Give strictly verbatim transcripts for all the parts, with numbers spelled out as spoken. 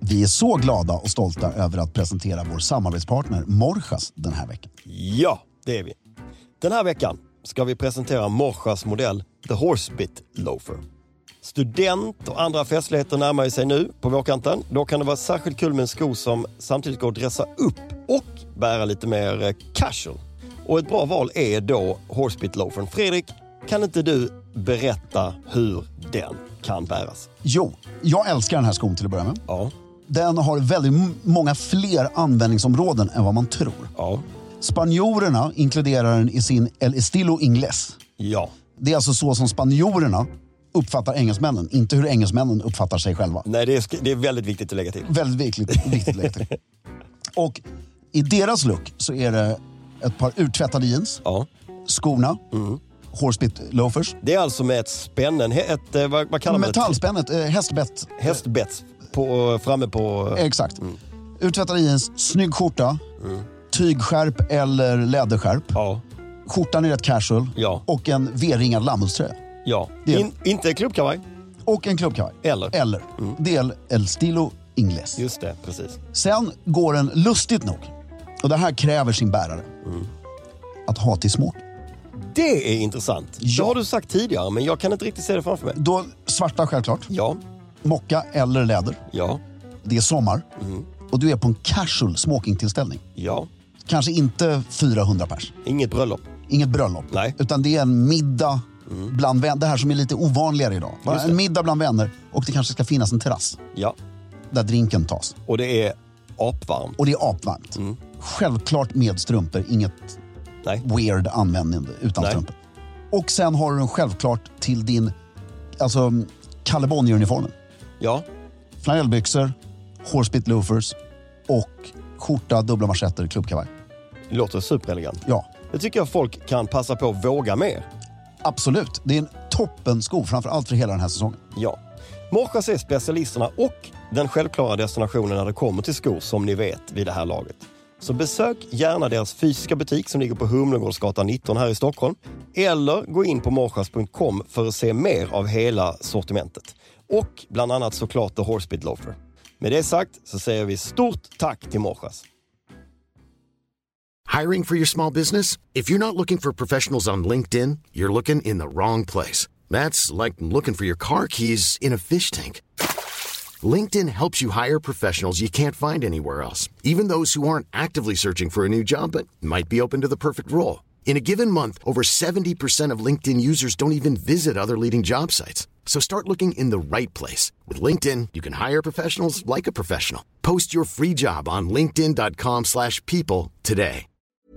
Vi är så glada och stolta över att presentera vår samarbetspartner Morjas den här veckan. Ja, det är vi. Den här veckan ska vi presentera Morjas modell The Horsebit Loafer. Student och andra festligheter närmar sig nu på vårkanten. Då kan det vara särskilt kul med en sko som samtidigt går att dressa upp och bära lite mer casual. Och ett bra val är då Horsebit Loafern. Fredrik, kan inte du berätta hur den kan bäras? Jo, jag älskar den här skon till att börja med. Ja. Den har väldigt m- många fler användningsområden än vad man tror. Ja. Spanjorerna inkluderar den i sin El Estilo Ingles. Ja. Det är alltså så som spanjorerna uppfattar engelsmännen, inte hur engelsmännen uppfattar sig själva. Nej, det är, det är väldigt viktigt att lägga till. Väldigt viktigt, viktigt att lägga till. Och i deras look så är det ett par uttvättade jeans, Ja. skorna, Mm. Horsebit loafers. Det är alltså med ett spännen, ett, ett vad, vad kallar man det? Metallspännet, eh, hästbett. Hästbett på, framme på... Exakt. Mm. Uttvättade jeans, snygg skjorta, mm. tygskärp eller läderskärp. Ja. Skjortan är rätt casual. Ja. Och en V-ringad lammullströja. Ja. Del. In, inte klubbkavaj. Och en klubbkavaj. Eller. Eller. Mm. Del El Stilo Ingles. Just det, precis. Sen går den lustigt nog. Och det här kräver sin bärare. Mm. Att ha till smoking. Det är intressant. Ja. Det har du sagt tidigare, men jag kan inte riktigt se det framför mig. Då svarta självklart. Ja. Mocka eller läder. Ja. Det är sommar. Mm. Och du är på en casual smokingtillställning. Ja. Kanske inte fyrahundra pers. Inget bröllop. Inget bröllop. Nej. Utan det är en middag mm. bland vänner. Det här som är lite ovanligare idag. Bara en middag bland vänner. Och det kanske ska finnas en terrass. Ja. Där drinken tas. Och det är apvarmt. Och det är apvarmt. Mm. Självklart med strumpor. Inget Nej. weird användning utan Nej. strumpor. Och sen har du den självklart till din alltså Kalle Bonnier-uniformen. Ja. Flanellbyxor, Horsebit loafers och skjorta, dubbla manschetter, klubbkavaj. Det låter superelegant. Ja. Det tycker jag folk kan passa på att våga mer. Absolut. Det är en toppen sko, framförallt för hela den här säsongen. Ja. Morjas är specialisterna och den självklara destinationen när det kommer till skor, som ni vet vid det här laget. Så besök gärna deras fysiska butik som ligger på Humlegårdsgatan nitton här i Stockholm. Eller gå in på morjas punkt com för att se mer av hela sortimentet. Och bland annat såklart The Horsebit Loafer. Med det sagt så säger vi stort tack till Morjas. Hiring for your small business? If you're not looking for professionals on LinkedIn, you're looking in the wrong place. That's like looking for your car keys in a fish tank. LinkedIn helps you hire professionals you can't find anywhere else, even those who aren't actively searching for a new job but might be open to the perfect role. In a given month, over seventy percent of LinkedIn users don't even visit other leading job sites. So start looking in the right place. With LinkedIn, you can hire professionals like a professional. Post your free job on linkedin dot com slash people today.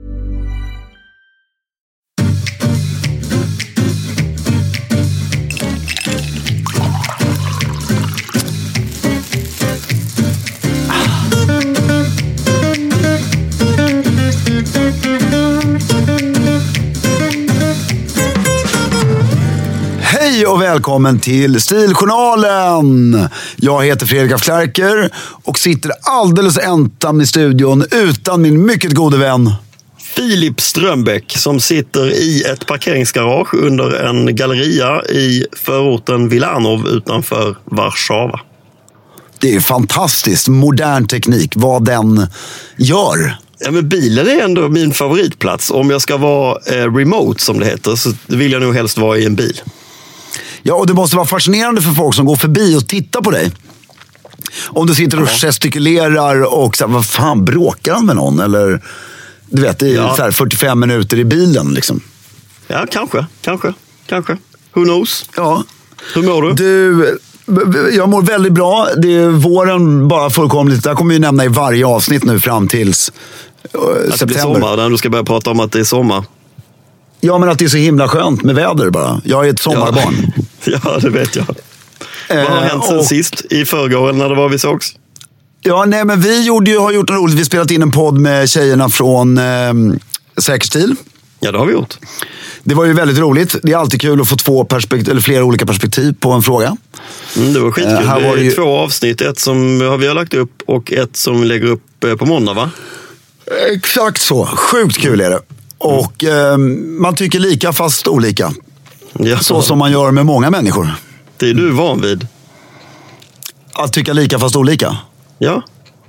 Hej och välkommen till Stiljournalen! Jag heter Fredrik af Klerker och sitter alldeles ensam i studion utan min mycket gode vän Filip Strömbäck som sitter i ett parkeringsgarage under en galleria i förorten Wilanów utanför Warszawa. Det är fantastiskt modern teknik, vad den gör. Ja, men bilen är ändå min favoritplats. Om jag ska vara eh, remote som det heter så vill jag nog helst vara i en bil. Ja, och det måste vara fascinerande för folk som går förbi och tittar på dig. Om du sitter och ja. gestikulerar och så, vad fan, bråkar han med någon? Eller, du vet, det är ja. ungefär fyrtiofem minuter i bilen liksom. Ja, kanske, kanske, kanske. Who knows? Ja. Hur mår du? Du, jag mår väldigt bra. Det är våren bara fullkomligt. Det kommer vi nämna i varje avsnitt nu fram tills uh, att september. Det blir sommar, där du ska börja prata om att det är sommar. Ja, men att det är så himla skönt med väder bara. Jag är ett sommarbarn. Ja, ja det vet jag. Eh, Vad har hänt sen och... sist? I förrgår eller när det var vi sågs? Ja, nej, men vi gjorde ju, har gjort något roligt. Vi spelat in en podd med tjejerna från eh, Säker stil. Ja, det har vi gjort. Det var ju väldigt roligt. Det är alltid kul att få två perspektiv, eller flera olika perspektiv på en fråga. Mm, det var skitkul. Eh, här var det är ju... två avsnitt. Ett som vi har lagt upp och ett som vi lägger upp på måndag, va? Exakt så. Sjukt kul är det. Och eh, man tycker lika fast olika. Ja. Så som man gör med många människor. Det är du van vid. Att tycka lika fast olika? Ja.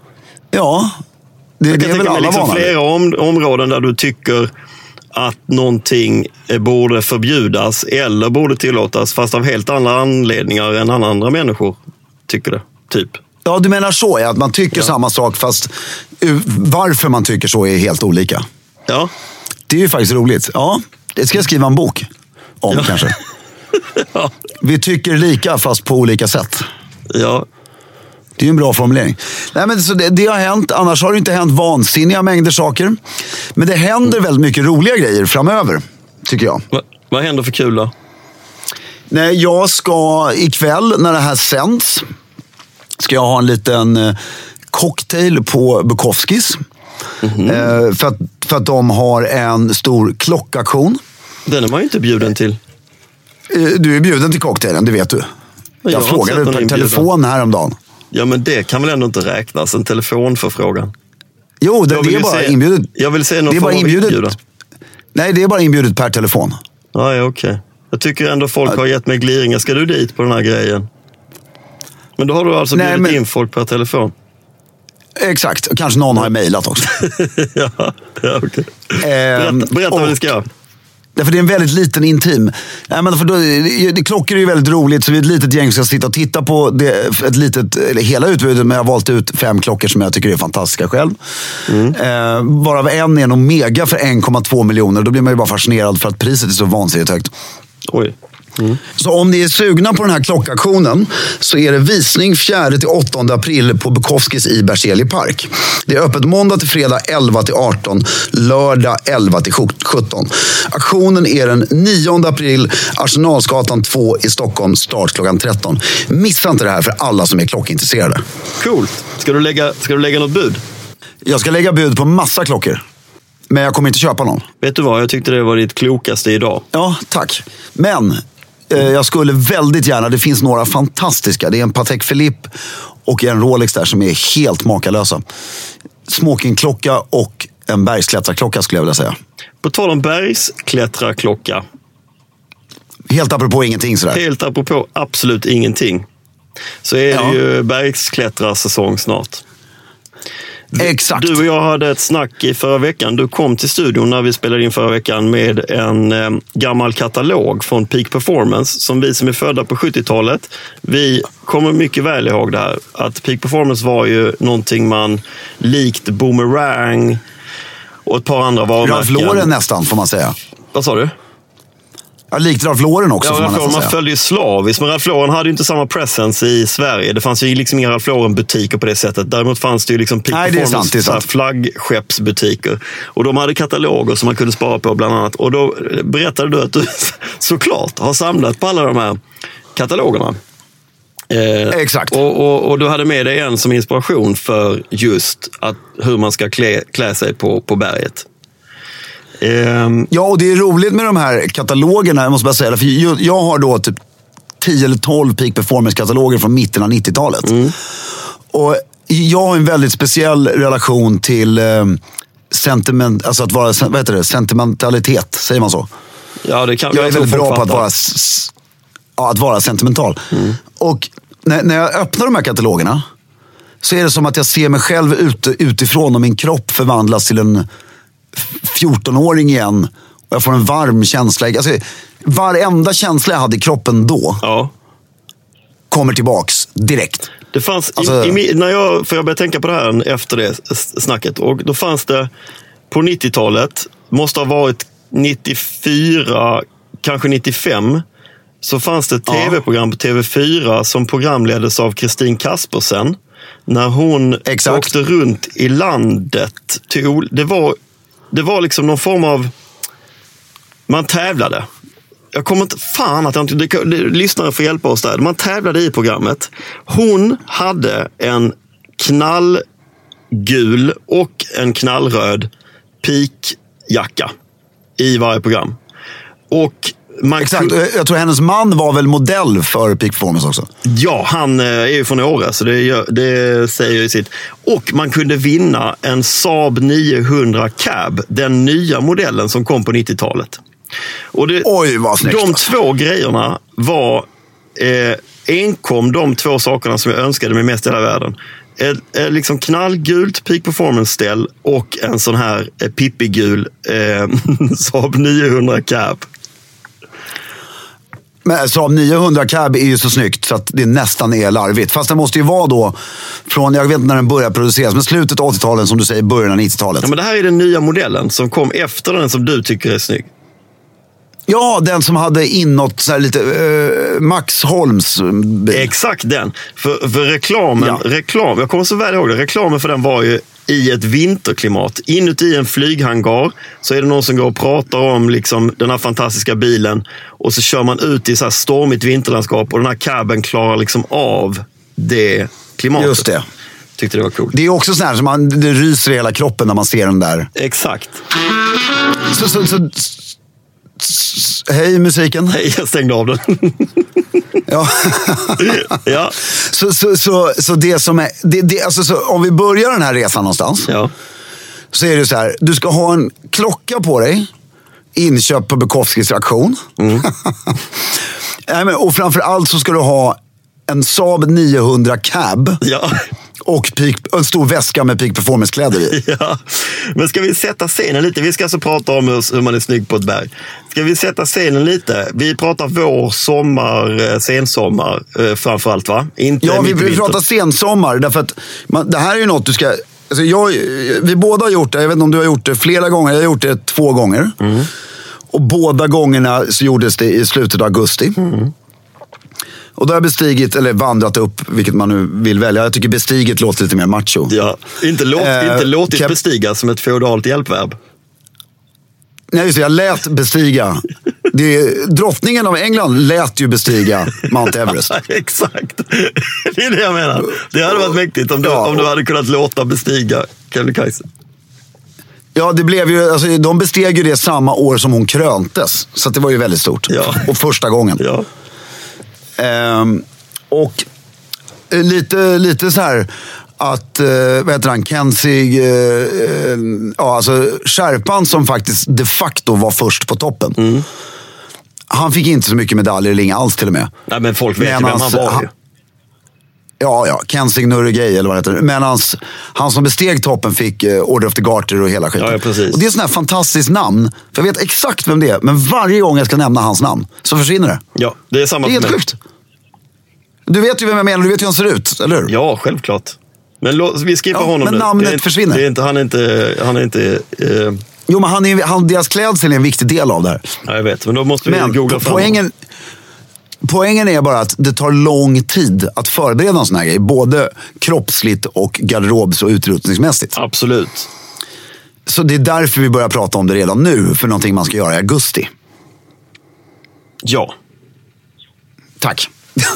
Ja, det, jag det kan är väl tänka mig alla liksom vanor. flera om, områden där du tycker att någonting borde förbjudas eller borde tillåtas, fast av helt andra anledningar än andra människor tycker det, typ. Ja, du menar så, ja, att man tycker Ja. samma sak fast uh, varför man tycker så är helt olika. Ja. Det är ju faktiskt roligt. Ja, det ska jag skriva en bok om Ja. kanske. Ja. Vi tycker lika fast på olika sätt. Ja. Det är ju en bra formulering. Nej, men så det, det har hänt, annars har det inte hänt vansinniga mängder saker. Men det händer väldigt mycket roliga grejer framöver, tycker jag. Va, vad händer för kul då? Nej, jag ska ikväll när det här sänds ska jag ha en liten eh, cocktail på Bukowskis. Mm-hmm. Eh, för, att, för att de har en stor klockaktion. Den är man ju inte bjuden till. Eh, du är bjuden till cocktailen, det vet du. Jag, jag frågade per telefon häromdagen. Ja, men det kan väl ändå inte räknas, en telefonförfrågan. Jo, det, det är bara se, inbjudet. Jag vill se någon det är form bara av inbjudet. inbjudan. Nej, det är bara inbjudet per telefon. Ja, ja, okej. Okay. Jag tycker ändå folk har gett mig gliringar. Ska du dit på den här grejen? Men då har du alltså bjudit Nej, men... in folk per telefon. Exakt, kanske någon har mejlat också. ja, ja okej. Okay. Berätta, berätta och, vad vi ska göra. Därför det är en väldigt liten intim. Nej, men för då, det, det, klockor är ju väldigt roligt, så vi är ett litet gäng som ska sitta och titta på det, ett litet, eller hela utbudet, men jag har valt ut fem klockor som jag tycker är fantastiska själv. Mm. Eh, varav en är en Omega för en komma två miljoner. Då blir man ju bara fascinerad för att priset är så vansinnigt högt. Oj. Mm. Så om ni är sugna på den här klockaktionen så är det visning fjärde till åttonde april på Bukowskis i Berzelii park. Det är öppet måndag till fredag elva till arton, lördag elva till sjutton. Aktionen är den nionde april, Arsenalsgatan två i Stockholm, start klockan tretton. Missa inte det här för alla som är klockintresserade. Coolt. Ska du lägga, ska du lägga något bud? Jag ska lägga bud på massa klockor. Men jag kommer inte köpa någon. Vet du vad, jag tyckte det var ditt klokaste idag. Ja, tack. Men eh, jag skulle väldigt gärna, det finns några fantastiska. Det är en Patek Philippe och en Rolex där som är helt makalösa. Smokingklocka och en bergsklättrarklocka skulle jag vilja säga. På tal om bergsklättrarklocka. Helt apropå ingenting sådär. Helt apropå absolut ingenting. Så är ja. det ju bergsklättrarsäsong snart. Exakt. Du och jag hade ett snack i förra veckan. Du kom till studion när vi spelade in förra veckan med en eh, gammal katalog från Peak Performance som vi som är födda på sjuttiotalet, vi kommer mycket väl ihåg det här. Att Peak Performance var ju någonting man likt Boomerang och ett par andra varumärken. Ralph Lauren nästan, får man säga. Vad sa du? Ja, likt Ralph Lauren också, ja, får man Ralph, nästan man säga. följde ju slaviskt, men Ralph Lauren hade ju inte samma presence i Sverige. Det fanns ju liksom inga Ralph Lauren-butiker på det sättet. Däremot fanns det ju liksom Peak Nej, Performance, det är sant, flaggskeppsbutiker. Och de hade kataloger som man kunde spara på bland annat. Och då berättade du att du såklart har samlat på alla de här katalogerna. Eh, Exakt. Och, och, och du hade med dig en som inspiration för just att, hur man ska klä, klä sig på, på berget. Um, ja, och det är roligt med de här katalogerna, jag måste bara säga det, för jag, jag har då typ tio eller tolv Peak Performance-kataloger från mitten av nittiotalet. Mm. Och jag har en väldigt speciell relation till eh, sentiment, alltså att vara, vad heter det, sentimentalitet, säger man så? Ja, det kan, jag, jag är väldigt bra på att vara, ja, att vara sentimental. Mm. Och när, när jag öppnar de här katalogerna så är det som att jag ser mig själv ute, utifrån och min kropp förvandlas till en fjortonåring igen och jag får en varm känsla. Alltså, varenda känsla jag hade i kroppen då ja. kommer tillbaks direkt. Det fanns, alltså, i, i, när jag, för jag började tänka på det här efter det snacket, och då fanns det på nittiotalet, måste ha varit nittiofyra, kanske nittiofem, så fanns det ett tv-program på T V fyra som programleddes av Kristin Kaspersen när hon Exakt. åkte runt i landet till, det var Det var liksom någon form av, man tävlade. Jag kommer inte, fan att jag inte, det, det, lyssnare får hjälpa oss där. Man tävlade i programmet. Hon hade en knallgul och en knallröd Peak-jacka i varje program. Och man Exakt, kunde, jag tror hennes man var väl modell för Peak Performance också. Ja, han är ju från Åre, så det, gör, det säger ju sitt. Och man kunde vinna en Saab niohundra Cab, den nya modellen som kom på nittiotalet. Och det, Oj, vad snyggt. De två grejerna var eh, enkom de två sakerna som jag önskade mig mest i hela världen. ett, ett liksom knallgult Peak Performance-ställ och en sån här eh, pippigul eh, Saab niohundra Cab. Men Saab niohundra Cab är ju så snyggt så att det nästan är larvigt. Fast det måste ju vara då från, jag vet inte när den började produceras, men slutet av åttiotalet som du säger, början av nittiotalet. Ja, men det här är den nya modellen som kom efter den som du tycker är snygg. Ja, den som hade inåt så här lite uh, Max Holms bil. Exakt den. För, för reklamen, ja. reklam, jag kommer så väl ihåg det, reklamen för den var ju i ett vinterklimat. Inuti en flyghangar så är det någon som går och pratar om liksom den här fantastiska bilen och så kör man ut i så här stormigt vinterlandskap och den här cabben klarar liksom av det klimatet. Just det. Tyckte det var coolt. Det är också så här som man, det ryser i hela kroppen när man ser den där. Exakt. Så, så, så, så hej musiken. Hej, jag stängde av den. Ja. Ja. Så, så, så, så det som är, det, det, alltså så, om vi börjar den här resan någonstans. Ja. Så är det så här, du ska ha en klocka på dig, inköp på Bukowskis auktion. Mm. Nej, men, och framförallt så ska du ha en Saab niohundra Cab. Ja. Och peak, en stor väska med Peak Performance-kläder i. Ja, men ska vi sätta scenen lite? Vi ska alltså prata om hur, hur man är snygg på ett berg. Ska vi sätta scenen lite? Vi pratar vår, sommar, sensommar eh, framförallt, va? Inte ja, vi, vi pratar sensommar. Därför att man, det här är ju något du ska... Alltså jag, vi båda har gjort det. Jag vet inte om du har gjort det flera gånger. Jag har gjort det två gånger. Mm. Och båda gångerna så gjordes det i slutet av augusti. Mm. Och då har jag bestigit, eller vandrat upp, vilket man nu vill välja. Jag tycker bestiget låter lite mer macho. Ja, inte, låt, eh, inte låtit kan... bestiga som ett feodalt hjälpverb. Nej, just det, jag lät bestiga. Det, drottningen av England lät ju bestiga Mount Everest. Exakt, det är det jag menar. Det hade varit mäktigt om du, ja, om du hade kunnat låta bestiga Kebnekaise. Ja, det blev ju, alltså, de besteg ju det samma år som hon kröntes. Så det var ju väldigt stort. Ja. Och första gången. Ja. Um, och lite, lite så här att, uh, vad heter han, Kensig, uh, uh, ja alltså Sherpan som faktiskt de facto var först på toppen. Mm. Han fick inte så mycket medaljer eller inga alls till och med. Nej, men folk vet men ju vem hans, han var ju. Ja, ja, Kensig Nurgay eller vad det heter. Men hans, han som besteg toppen fick uh, Order of the Garter och hela skiten. Ja, ja, precis. Och det är sån här fantastiskt namn. För jag vet exakt vem det är. Men varje gång jag ska nämna hans namn så försvinner det. Ja, det är samma. Det är helt sjukt. Du vet ju vem jag menar, du vet hur han ser ut, eller hur? Ja, självklart. Men låt, vi skippar ja, honom men nu. namnet det är, försvinner. Det är inte, han är inte... Han är inte eh... Jo, men han är, han, deras klädsel är en viktig del av det här. Ja, jag vet. Men då måste vi men googla fram poängen, poängen är bara att det tar lång tid att förbereda en sån här grej. Både kroppsligt och garderobs- och utrustningsmässigt. Absolut. Så det är därför vi börjar prata om det redan nu. För någonting man ska göra i augusti. Ja. Tack.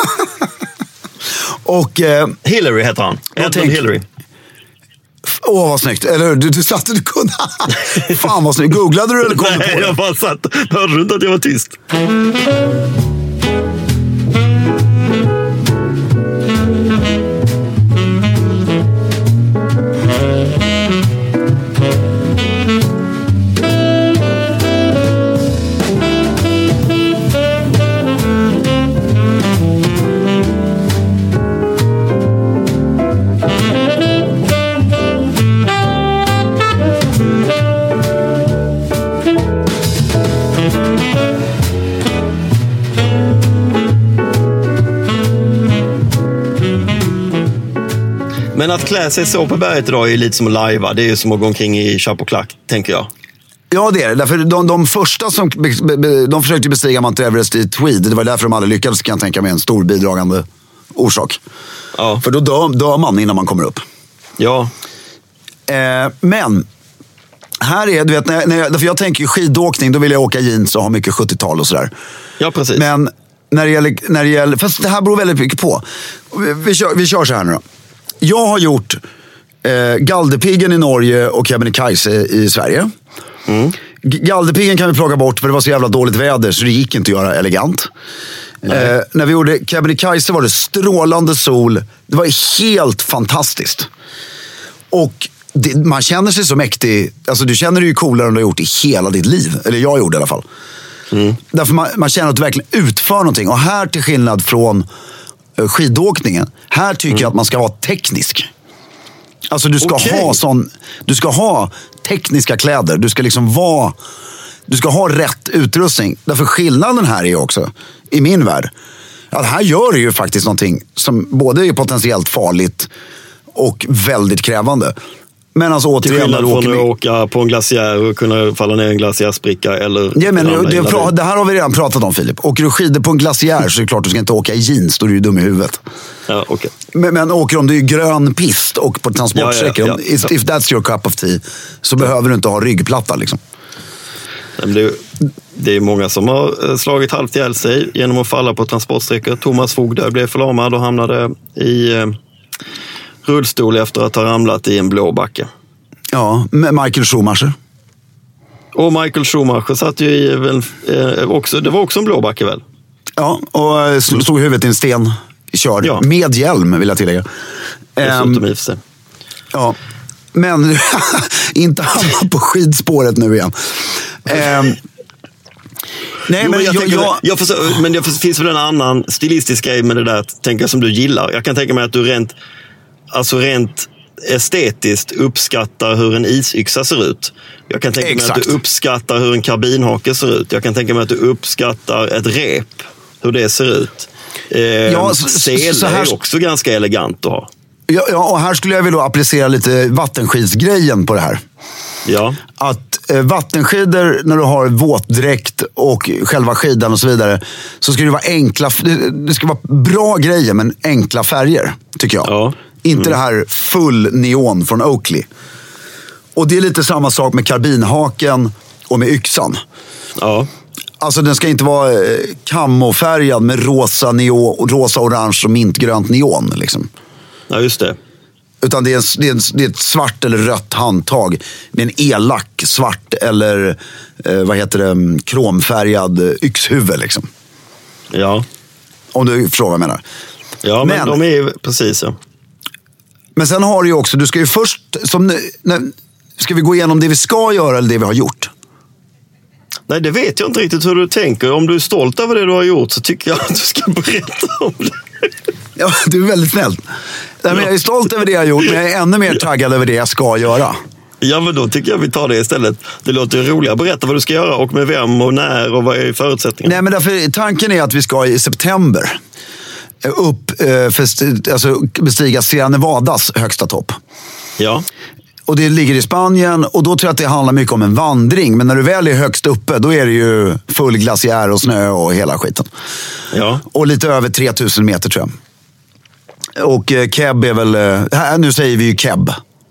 Och, eh, Hillary heter han. Edmund tänk... Hillary. Åh, vad snyggt. Eller hur? Du, du satt och du kunde. Fan vad snyggt. Googlade du eller kom du på det? Nej, jag bara satt. Hörde du inte att jag var tyst? Men att klä sig så på berget idag är lite som att lajva. Det är ju som att gå omkring i chapp och klack, tänker jag. Ja, det är det. Därför de, de första som de försökte bestiga Mount Everest i tweed. Det var därför de aldrig lyckades, kan jag tänka mig, en stor bidragande orsak. Ja. För då dör, dör man innan man kommer upp. Ja. Eh, men här är, du vet, när jag, när jag, för jag tänker skidåkning, då vill jag åka jeans och ha mycket sjuttiotal och sådär. Ja, precis. Men när det gäller, när det gäller, fast det här beror väldigt mycket på. Vi, vi, kör, vi kör så här nu då. Jag har gjort eh, Galdhøpiggen i Norge och Kebnekaise i Sverige. Mm. Galdhøpiggen kan vi plocka bort för det var så jävla dåligt väder så det gick inte att göra elegant. Eh, när vi gjorde Kebnekaise var det strålande sol. Det var helt fantastiskt. Och det, man känner sig så mäktig. Alltså du känner dig ju coolare än du har gjort i hela ditt liv. Eller jag gjorde i alla fall. Mm. Därför man, man känner att du verkligen utför någonting. Och här till skillnad från skidåkningen. Här tycker mm. jag att man ska vara teknisk. Alltså du ska Okej. ha sån, du ska ha tekniska kläder. Du ska liksom vara, du ska ha rätt utrustning. Därför skillnaden här är också, i min värld, att här gör det ju faktiskt någonting som både är potentiellt farligt och väldigt krävande. Men alltså Till återigen, skillnad när du från åker att åka på en glaciär och kunna falla ner i en glaciärspricka eller... Ja, men ramla det, i en lavin. det här har vi redan pratat om, Filip. Åker du skidor på en glaciär så är det klart du ska inte åka i jeans, då är du dum i huvudet. Ja, okay. Men, men åker om du är grön pist och på transportsträckor, Ja, ja, ja. if, if that's your cup of tea, så ja. behöver du inte ha ryggplatta liksom. Men det, det är många som har slagit halvt ihjäl sig genom att falla på transportsträckor. Thomas Fogd blev förlamad och hamnade i eh, rullstol efter att ha ramlat i en blå backe. Ja, med Michael Schumacher. Och Michael Schumacher satt ju i väl, eh, också, det var också en blå backe väl? Ja, och slog huvudet i en sten, körd. Ja. Med hjälm, vill jag tillägga. Dessutom um, i och för sig. Ja, men inte hamna på skidspåret nu igen. Um, Nej, jo, men jag, jag, jag, jag... jag försöker, men det finns väl en annan stilistisk grej med det där, tänker jag, som du gillar. Jag kan tänka mig att du rent, alltså rent estetiskt uppskattar hur en isyxa ser ut. Jag kan tänka Exakt. mig att du uppskattar hur en karbinhake ser ut. Jag kan tänka mig att du uppskattar ett rep, hur det ser ut. Eh, ja, så, sele så här... är också ganska elegant att ha. Ja, ja, och här skulle jag vilja applicera lite vattenskidsgrejen på det här. Ja. Att eh, vattenskidor, när du har våtdräkt och själva skidan och så vidare, så ska det vara enkla, det, det ska vara bra grejer men enkla färger, tycker jag. Ja. Inte Mm. det här full neon från Oakley. Och det är lite samma sak med karbinhaken och med yxan. Ja. Alltså den ska inte vara eh, kamofärgad med rosa, neon, rosa, orange och mintgrönt neon liksom. Ja, just det. Utan det är, en, det, är en, det är ett svart eller rött handtag med en elak svart eller eh, vad heter det, kromfärgad yxhuvud liksom. Ja. Om du förstår vad jag menar. Ja, men, men de är precis ja. Men sen har du ju också, du ska ju först, som, när, ska vi gå igenom det vi ska göra eller det vi har gjort? Nej, det vet jag inte riktigt hur du tänker. Om du är stolt över det du har gjort så tycker jag att du ska berätta om det. Ja, du är väldigt snäll. Nej, men jag är stolt över det jag har gjort, men jag är ännu mer taggad över det jag ska göra. Ja, men då tycker jag vi tar det istället. Det låter ju roligare. Berätta vad du ska göra och med vem och när och vad är förutsättningarna. Nej, men därför, tanken är att vi ska i september upp eh, för, alltså, bestiga Sierra Nevadas högsta topp. Ja. Och det ligger i Spanien och då tror jag att det handlar mycket om en vandring. Men när du väl är högst uppe, då är det ju full glaciär och snö och hela skiten. Ja. Och lite över tre tusen meter tror jag. Och eh, Keb är väl, eh, här, nu säger vi ju Keb.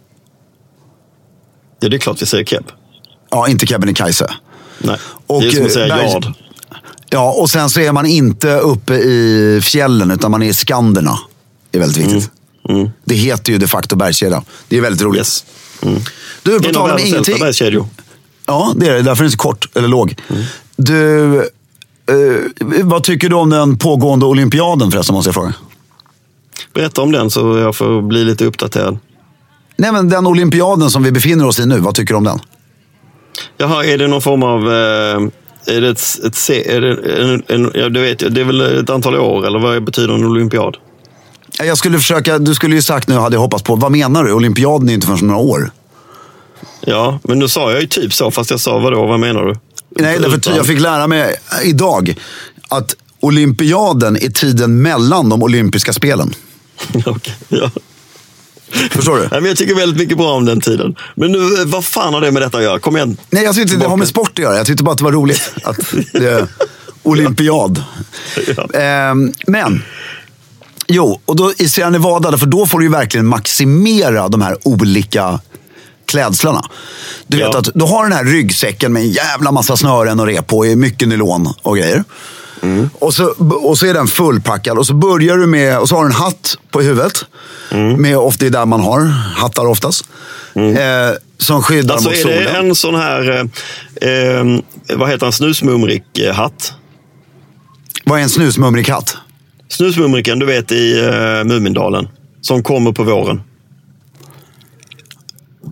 Ja, det är klart vi säger Keb. Ja, inte Kebnekaise. Nej, och, det är som att säga bergs... Jard. Ja, och sen så är man inte uppe i fjällen utan man är i Skanderna. Det är väldigt viktigt. Mm. Mm. Det heter ju de facto bergskedja. Det är väldigt roligt. Yes. Mm. Du, på tal om ingenting. Ja, det är det. Därför är den så kort eller låg. Mm. Du, eh, vad tycker du om den pågående olympiaden förresten, måste jag fråga? Berätta om den så jag får bli lite uppdaterad. Nej, men den olympiaden som vi befinner oss i nu, vad tycker du om den? Jaha, är det någon form av... Eh, är det ett... ett är det, en, en, ja, du vet, det är väl ett antal år, eller vad betyder en olympiad? Jag skulle försöka, du skulle ju sagt nu, hade jag hoppats på, vad menar du? Olympiaden är inte förrän några år. Ja, men nu sa jag ju typ så, fast jag sa vadå, vad menar du? Nej, därför Utan... jag fick lära mig idag att olympiaden är tiden mellan de olympiska spelen. Okej, ja. Förstår du? Nej, men jag tycker väldigt mycket bra om den tiden. Men nu, vad fan har det med detta att göra? Kom igen. Nej, jag tyckte inte det har med sport att göra. Jag tyckte bara att det var roligt att det är olympiad. Ja. Ehm, men, jo, och då i Sierra Nevada, för då får du ju verkligen maximera de här olika klädslarna. Du vet ja. att du har den här ryggsäcken med en jävla massa snören och rep på, mycket nylon och grejer. Mm. Och, så, och så är den fullpackad och så börjar du med, och så har du en hatt på huvudet. Mm. Med, ofta är där man har hattar oftast. Mm. Eh, som skyddar alltså mot solen. Alltså är det en sån här, eh, vad heter en snusmumrik-hatt? Vad är en snusmumrik-hatt? Snusmumriken, du vet i eh, Mumindalen. Som kommer på våren.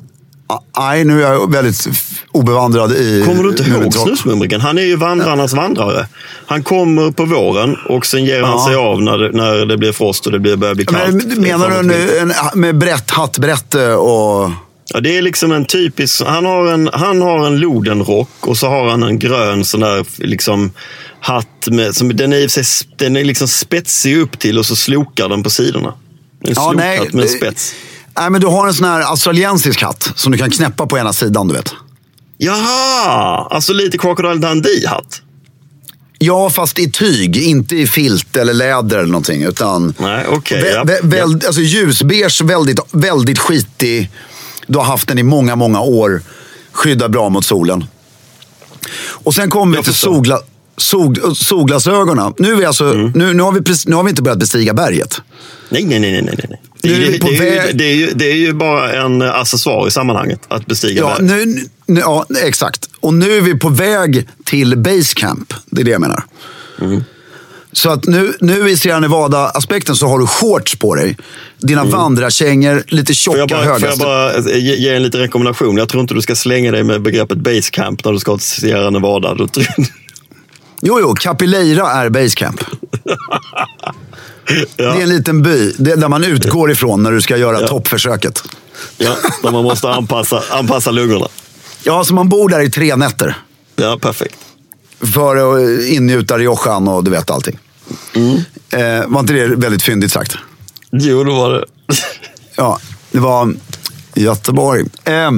Nej, nu är jag väldigt obevandrad i... Kommer du inte ihåg Snusmumriken? Han är ju vandrarnas vandrare. Han kommer på våren och sen ger han ja. sig av när det, när det blir frost och det blir, börjar bli kallt. Men, menar du nu en, med brett hattbrätte och... Ja, det är liksom en typisk... Han har en, han har en lodenrock och så har han en grön sån där liksom hatt med... Som, den är, den är liksom spetsig upp till och så slokar den på sidorna. En ja, nej, med en spets. Nej, men du har en sån här australiensisk hatt som du kan knäppa på ena sidan, du vet. Jaha, alltså lite Crocodile Dundee-hatt. Ja, fast i tyg, inte i filt eller läder eller någonting, utan... Nej, okej. Okay, ja. vä- vä- alltså ljusbeige, väldigt, väldigt skitig. Du har haft den i många, många år. Skyddar bra mot solen. Och sen kommer vi till solgla, sol, solglasögonen. Nu, är vi alltså, mm. nu, nu, har vi, nu har vi inte börjat bestiga berget. Nej, nej, nej, nej, nej. Det, är, det, det, är ju, det, är ju, det är ju bara en accessoar i sammanhanget att bestiga ja, berg. Nu, nu, ja, exakt. Och nu är vi på väg till Basecamp. Det är det jag menar. Mm. Så att nu, nu i Sierra Nevada-aspekten så har du shorts på dig. Dina mm. vandrarkängor, lite tjocka, får jag bara, höga. Får jag bara ge, ge en liten rekommendation? Jag tror inte du ska slänga dig med begreppet Basecamp när du ska till Sierra Nevada. Jo, jo, Capileira är Basecamp. Ja. Det är en liten by där man utgår ifrån när du ska göra ja. toppförsöket. Ja, där man måste anpassa, anpassa lungorna. Ja, så man bor där i tre nätter. Ja, perfekt. För att ingjuta Riojan och du vet allting. Mm. Eh, var inte det väldigt fyndigt sagt? Jo, det var det. Ja, det var Göteborg. Eh,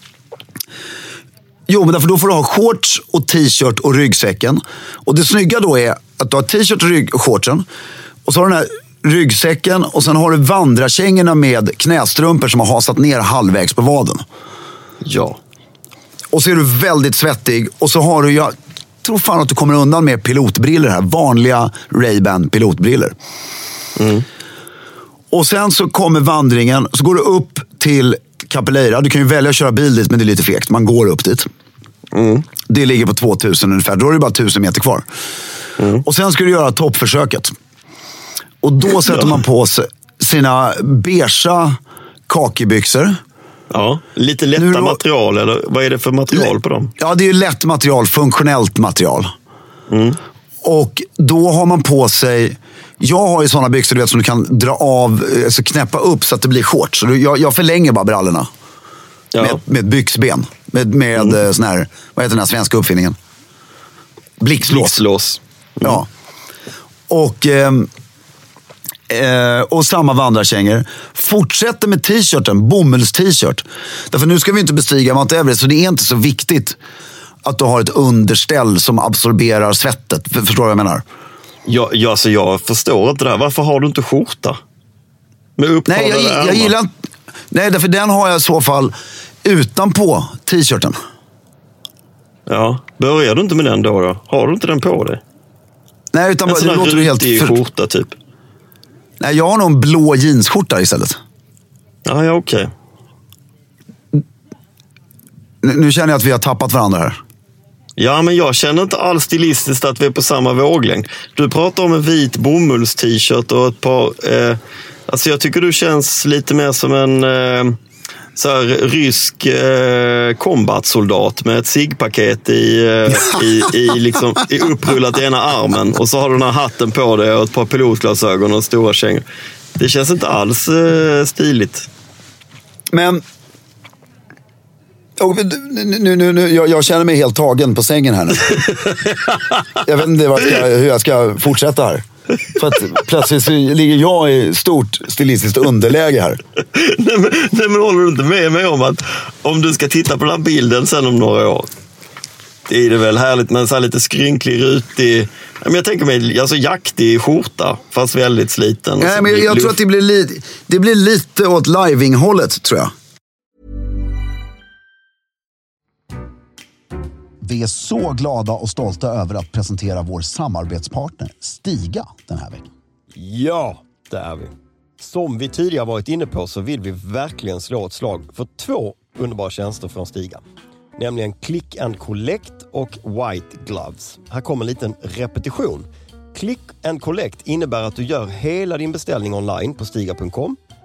jo, men därför då får du ha shorts och t-shirt och ryggsäcken. Och det snygga då är att du har t-shirt och rygg, shortsen. Och så har du den här ryggsäcken och sen har du vandrarkängorna med knästrumpor som har hasat ner halvvägs på vaden. Ja. Och så är du väldigt svettig och så har du, jag tror fan att du kommer undan med pilotbriller här. Vanliga Ray-Ban pilotbriller. Mm. Och sen så kommer vandringen, så går du upp till Capileira. Du kan ju välja att köra bil dit, men det är lite fegt. Man går upp dit. Mm. Det ligger på tvåtusen ungefär. Då är det bara tusen meter kvar. Mm. Och sen ska du göra toppförsöket. Och då sätter ja. man på sig sina beiga kakibyxor. Ja, lite lätta nu, material, eller vad är det för material på dem? Ja, det är ju lätt material, funktionellt material. Mm. Och då har man på sig, jag har ju sådana byxor du vet, som du kan dra av, alltså knäppa upp så att det blir shorts. Så jag, jag förlänger bara brallorna. Ja. Med, med byxben. Med, med mm. sån här, vad heter den här svenska uppfinningen? Blixtlås. Blixtlås. Mm. Ja. Och... Eh, Eh, och samma vandrarkängor. Fortsätter med t-shirten, bomulls-t-shirt. Därför nu ska vi inte bestiga Mount Everest, så det är inte så viktigt att du har ett underställ som absorberar svettet. Förstår du vad jag menar? Ja, ja, alltså jag förstår inte det här. Varför har du inte skjorta? Med upptagade Nej, jag, jag, jag gillar inte. Nej, därför den har jag i så fall utanpå t-shirten. Ja, börjar du inte med den då då? Har du inte den på dig? Nej, utan en det låter du helt för... skjorta typ. Nej, jag har nog en blå jeansskjorta istället. Ja, ja, okej. Okay. Nu känner jag att vi har tappat varandra här. Ja, men jag känner inte alls stilistiskt att vi är på samma våglängd. Du pratar om en vit bomulls-t-shirt och ett par... Eh, alltså jag tycker du känns lite mer som en eh, så här, rysk eh, kombatsoldat med ett ciggpaket i, eh, i, i, liksom, i upprullat i ena armen. Och så har du den här hatten på dig och ett par pilotglasögon och stora kängor. Det känns inte alls eh, stiligt. Men... Oh, nu, nu, nu, jag, jag känner mig helt tagen på sängen här nu. Jag vet inte vad jag ska, hur jag ska fortsätta här. För att plötsligt ligger jag i stort stilistiskt underläge här. Nej men, nej, men håller du inte med mig om att om du ska titta på den här bilden sen om några år, det är det väl härligt med en så här lite skrynklig, rutig, jag tänker mig alltså jaktig skjorta, fast väldigt sliten. Nej, men jag, jag tror att det blir, li, det blir lite åt living-hållet, tror jag. Vi är så glada och stolta över att presentera vår samarbetspartner Stiga den här veckan. Ja, det är vi. Som vi tidigare varit inne på så vill vi verkligen slå ett slag för två underbara tjänster från Stiga. Nämligen Click and Collect och White Gloves. Här kommer en liten repetition. Click and Collect innebär att du gör hela din beställning online på stiga punkt com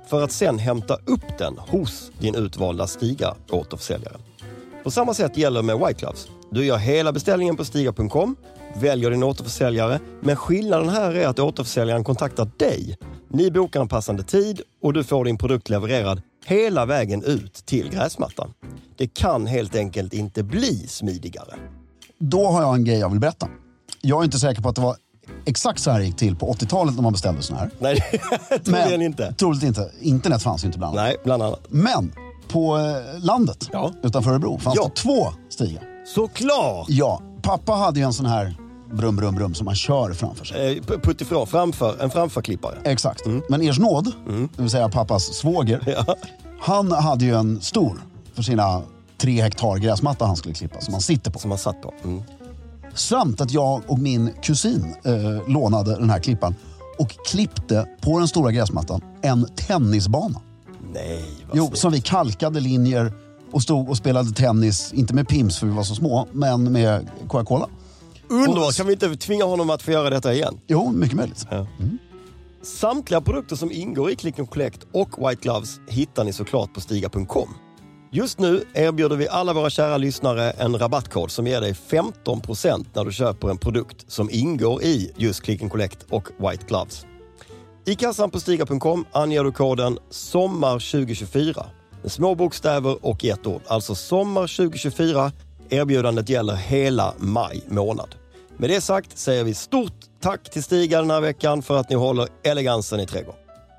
för att sen hämta upp den hos din utvalda Stiga-återförsäljare. På samma sätt gäller med White Gloves. Du gör hela beställningen på stiga punkt com, väljer din återförsäljare, men skillnaden här är att återförsäljaren kontaktar dig. Ni bokar en passande tid och du får din produkt levererad hela vägen ut till gräsmattan. Det kan helt enkelt inte bli smidigare. Då har jag en grej jag vill berätta. Jag är inte säker på att det var exakt så här gick till på åttiotalet när man beställde sån här. Nej, troligen inte. Troligt inte. Internet fanns ju inte bland annat. Nej, bland annat. Men på eh, landet Ja. utanför Örebro fanns Ja. det två stigar. Såklart! Ja, pappa hade ju en sån här brum, brum, brum som man kör framför sig. Eh, puttifrån, framför, en framförklippare. Exakt. Men Ers nåd, det vill säga pappas svåger, Ja. han hade ju en stor för sina tre hektar gräsmatta han skulle klippa som han sitter på. Som man satt på. Mm. Samt att jag och min kusin eh, lånade den här klippan och klippte på den stora gräsmattan en tennisbana. Nej, vad Jo, fint. som vi kalkade linjer och stod och spelade tennis, inte med Pims för vi var så små, men med Coca-Cola. Underbart, kan vi inte tvinga honom att få göra detta igen? Jo, mycket möjligt. Ja. Samtliga produkter som ingår i Click and Collect och White Gloves hittar ni såklart på stiga punkt com. Just nu erbjuder vi alla våra kära lyssnare en rabattkod som ger dig femton procent när du köper en produkt som ingår i just Click and Collect och White Gloves. I kassan på stiga punkt com anger du koden sommar tjugo tjugofyra med små bokstäver och ett ord. Alltså sommar tjugo tjugofyra. Erbjudandet gäller hela maj månad. Med det sagt säger vi stort tack till Stiga den här veckan för att ni håller elegansen i trädgården.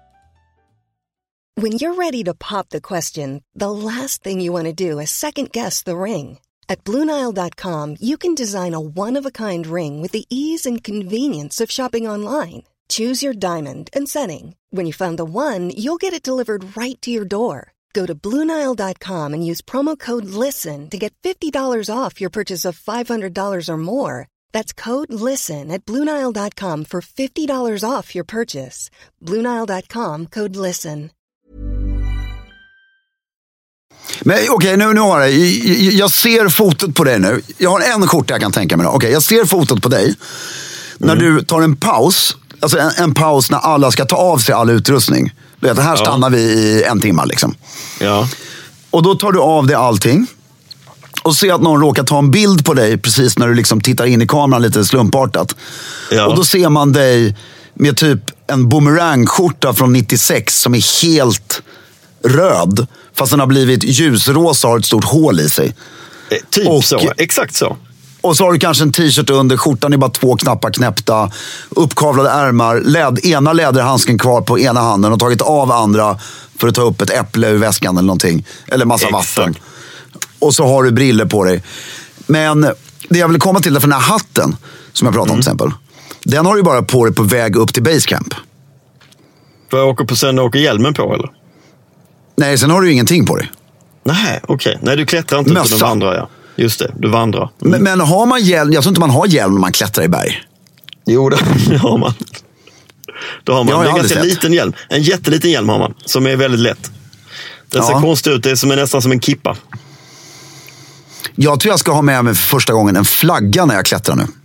When you're ready to pop the question, the last thing you want to do is second-guess the ring. At Blue Nile dot com, you can design a one-of-a-kind ring with the ease and convenience of shopping online. Choose your diamond and setting. When you find the one, you'll get it delivered right to your door. Go to Blue Nile dot com and use promo code LISTEN to get fifty dollars off your purchase of five hundred dollars or more. That's code LISTEN at Blue Nile dot com for fifty dollars off your purchase. Blue Nile dot com, code LISTEN. Men okej, okay, nu, nu har jag, jag ser fotot på dig nu. Jag har en skjorta jag kan tänka mig. Okej, okay, jag ser fotot på dig. Mm. När du tar en paus, alltså en, en paus när alla ska ta av sig all utrustning. Du vet, här ja. stannar vi i en timme liksom. Ja. Och då tar du av dig allting. Och ser att någon råkar ta en bild på dig precis när du liksom tittar in i kameran lite slumpartat. Ja. Och då ser man dig med typ en boomerangskjorta från nittiosex som är helt röd. Fast den har blivit ljusrosa och har ett stort hål i sig. Eh, typ och, så, exakt så. Och så har du kanske en t-shirt under, skjortan är bara två knappar knäppta, uppkavlade ärmar, led, ena läderhandsken kvar på ena handen och tagit av andra för att ta upp ett äpple ur väskan eller någonting. Eller massa exakt. Vatten. Och så har du briller på dig. Men det jag vill komma till är för den här hatten som jag pratade om mm. till exempel. Den har du bara på dig på väg upp till basecamp. För jag åker på sen åker hjälmen på eller? Nej, sen har du ingenting på dig. Nej, okej. Okay. Nej, du klättrar inte utan du vandrar, ja. Just det, du vandrar. Mm. Men, men har man hjälm? Jag tror inte man har hjälm när man klättrar i berg. Jo, det har man. Då har man. Har det är en ganska sett. liten hjälm. En jätteliten hjälm har man, som är väldigt lätt. Den ja. ser konstigt ut, det är som är nästan som en kippa. Jag tror jag ska ha med mig för första gången en flagga när jag klättrar nu.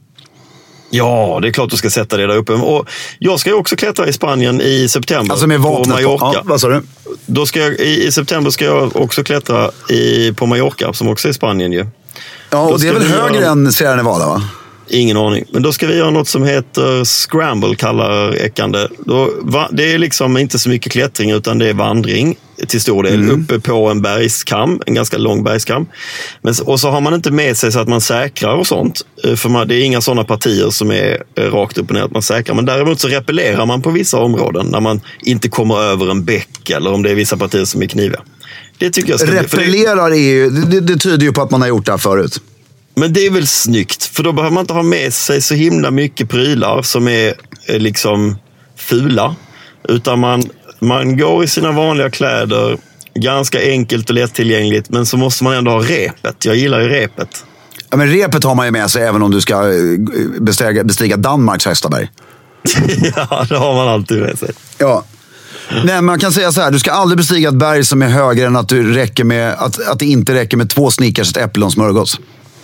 Ja, det är klart du ska sätta det där uppe. Och jag ska ju också klättra i Spanien i september. Alltså med vapnet på Mallorca. Ja, vad sa du? Då ska jag, i, I september ska jag också klättra i, på Mallorca, som också är i Spanien ju. Ja, och det är väl högre göra... än Sierra Nevada, va? Ingen aning. Men då ska vi göra något som heter scramble, kallar Ekande. Då, va, det är liksom inte så mycket klättring utan det är vandring till stor del. Mm. Uppe på en bergskam, en ganska lång bergskam. Men, och så har man inte med sig så att man säkrar och sånt. För man, det är inga sådana partier som är rakt upp och ner att man säkrar. Men däremot så repellerar man på vissa områden när man inte kommer över en bäck eller om det är vissa partier som är kniviga. Det tycker jag ska repellerar är ju, det, det tyder ju på att man har gjort det här förut. Men det är väl snyggt, för då behöver man inte ha med sig så himla mycket prylar som är liksom fula. Utan man, man går i sina vanliga kläder, ganska enkelt och lättillgängligt, men så måste man ändå ha repet. Jag gillar ju repet. Ja, men repet har man ju med sig även om du ska bestiga, bestiga Danmarks högsta berg. Ja, det har man alltid med sig. Ja. Nej, man kan säga så här, du ska aldrig bestiga ett berg som är högre än att, du räcker med, att, att det inte räcker med två Snickers, ett äpple och en smörgås.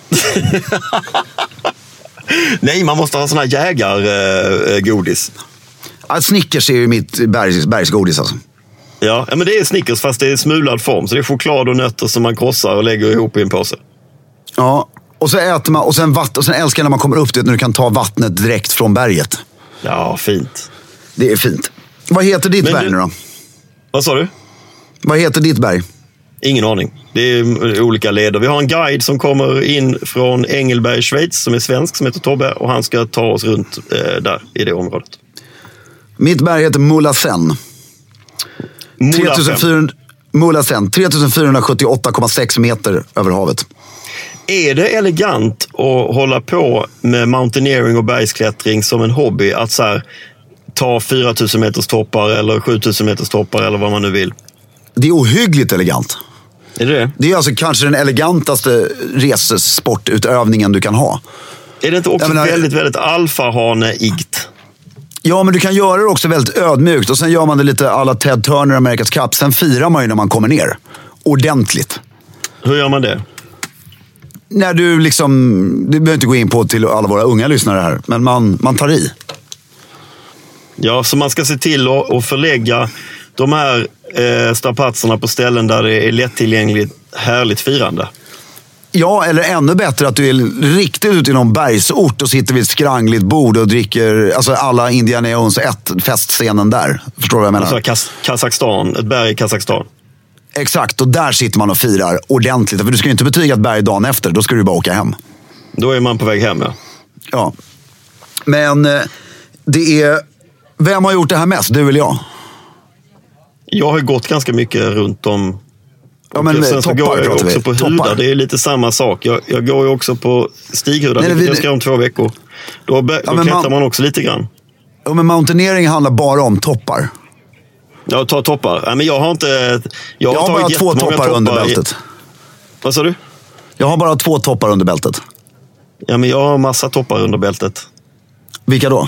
Nej, man måste ha såna jägargodis. Äh, Snickers är ju mitt bergs, bergsgodis alltså. Ja, men det är Snickers fast det är smulad form. Så det är choklad och nötter som man krossar och lägger ihop i en påse. Ja, och så äter man, och sen, vatt, och sen älskar jag när man kommer upp dit, när du kan ta vattnet direkt från berget. Ja, fint. Det är fint. Vad heter ditt Men berg du, nu då? Vad sa du? Vad heter ditt berg? Ingen aning. Det är olika leder. Vi har en guide som kommer in från Engelberg, Schweiz, som är svensk, som heter Tobbe. Och han ska ta oss runt eh, där, i det området. Mitt berg heter Mulasen. Mulasen. tre tusen fyrahundrasjuttioåtta komma sex meter över havet. Är det elegant att hålla på med mountaineering och bergsklättring som en hobby? Att så här, ta fyra tusen meters toppar eller sju tusen meters toppar eller vad man nu vill? Det är ohyggligt elegant. Är det det? Det är alltså kanske den elegantaste resesportutövningen du kan ha. Är det inte också menar, väldigt, väldigt alfahaneigt? Ja, men du kan göra det också väldigt ödmjukt. Och sen gör man det lite alla Ted Turner America's Cup. Sen firar man ju när man kommer ner. Ordentligt. Hur gör man det? När du liksom... Du behöver inte gå in på till alla våra unga lyssnare här. Men man, man tar i. Ja, så man ska se till att, att förlägga de här eh, strapatserna på ställen där det är lättillgängligt, härligt firande. Ja, eller ännu bättre att du är riktigt ute i någon bergsort och sitter vid ett skrangligt bord och dricker alltså alla Indiana Jones ett festscenen där. Förstår du vad jag menar? Alltså Kaz- Kazakstan, ett berg i Kazakstan. Exakt, och där sitter man och firar ordentligt. För du ska ju inte betyga ett berg dagen efter, då ska du bara åka hem. Då är man på väg hem, ja. Ja, men det är... Vem har gjort det här mest, du eller jag? Jag har gått ganska mycket runt om. Ja, men sen så går jag också vi. på toppar. Hudar. Det är lite samma sak. Jag, jag går ju också på Stighudar, vilket vi... jag ska göra om två veckor. Då, be... ja, då klättrar man... man också lite grann. Ja, men mountaineering handlar bara om toppar. Ja, ta toppar. Ja, men jag har inte... Jag har, jag har bara två toppar, toppar under bältet. I... Vad sa du? Jag har bara två toppar under bältet. Ja, men jag har massa toppar under bältet. Vilka då?